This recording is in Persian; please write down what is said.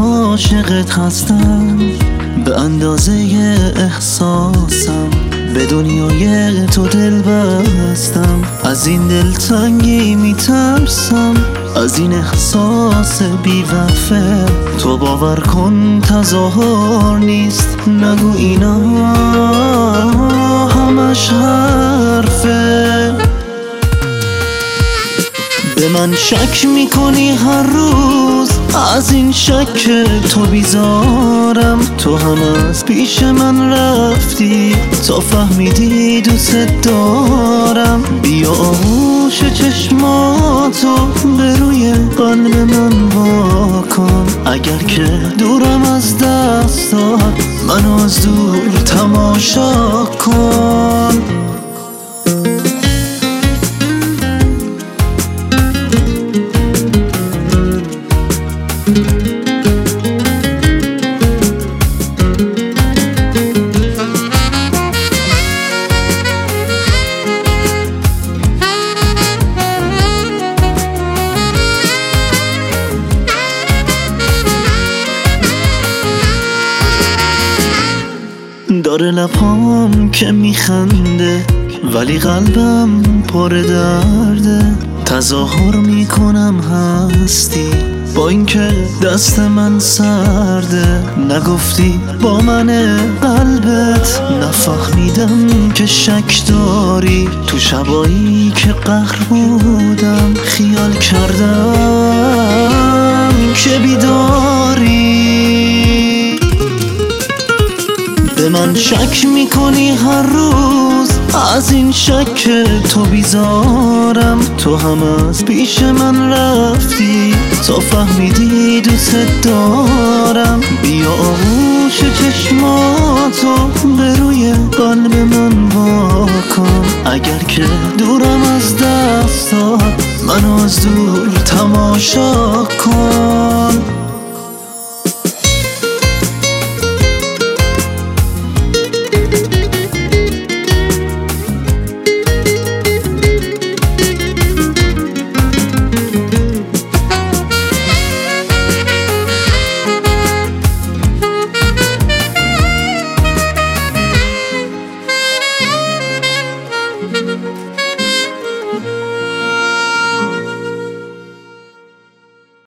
عاشقت هستم، به اندازه احساسم به دنیای تو دل بستم. از این دلتنگی میترسم، از این احساس بی‌وفا. تو باور کن تظاهر نیست، نگو اینا همش حرفه. به من شک میکنی هر روز، از این شک تو بیزارم. تو هم از پیش من رفتی تا فهمیدی دوست دارم. بیا آغوش چشماتو به روی قلب من واکن، اگر که دورم از دستات منو از دور تماشا کن. داره لبام که میخنده ولی قلبم پر درده. تظاهر میکنم هستی با اینکه دست من سرده. نگفتی با من قلبت، نفهمیدم که شک داری. تو شبایی که قهر بودم خیال کردم که بیداری. به من شک میکنی هر روز، از این شک تو بیزارم. تو هم از پیش من رفتی تا فهمیدی دوست دارم. بیا آغوش چشماتو به روی قلب من واکن، اگر که دورم از دستات منو از دور تماشا کن.